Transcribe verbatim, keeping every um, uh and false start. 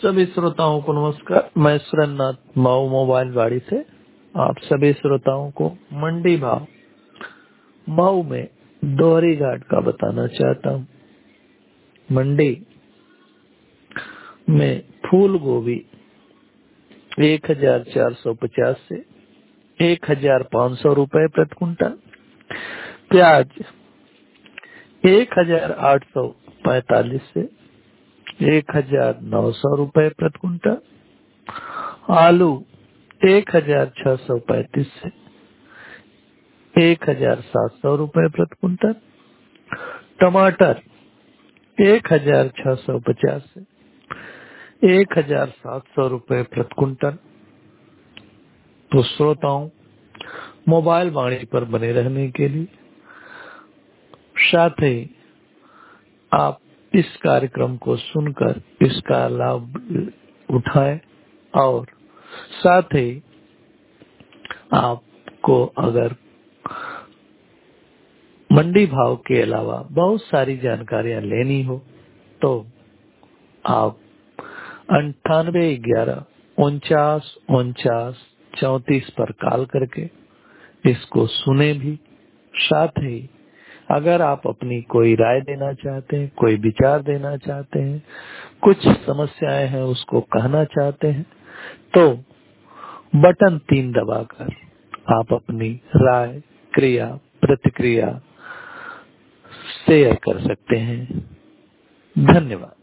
सभी श्रोताओं को नमस्कार। मैं सुरेंद्रनाथ माऊ मोबाइल गाड़ी से आप सभी श्रोताओं को मंडी भाव माऊ में दोहरी घाट का बताना चाहता हूँ। मंडी में फूल गोभी एक हजार चार सौ पचास से एक हजार पाँच सौ रूपये प्रति कुंटल, प्याज एक हजार आठ सौ पैतालीस से एक हजार नौ सौ रूपये प्रति कुंटल, आलू एक हजार छह सौ पैंतीस से एक हजार सात सौ रूपये प्रति कुंटल, टमाटर एक हजार छह सौ पचास से एक हजार सात सौ रूपये प्रति कुंटल। तो श्रोताओं, मोबाइल वाणी पर बने रहने के लिए, साथ ही आप इस कार्यक्रम को सुनकर इसका लाभ उठाएं और साथ ही आपको अगर मंडी भाव के अलावा बहुत सारी जानकारियां लेनी हो तो आप अंठानवे ग्यारह उनचास उनचास चौतीस पर कॉल करके इसको सुने भी। साथ ही अगर आप अपनी कोई राय देना चाहते हैं, कोई विचार देना चाहते हैं, कुछ समस्याएं हैं उसको कहना चाहते हैं, तो बटन तीन दबाकर आप अपनी राय, क्रिया, प्रतिक्रिया शेयर कर सकते हैं। धन्यवाद।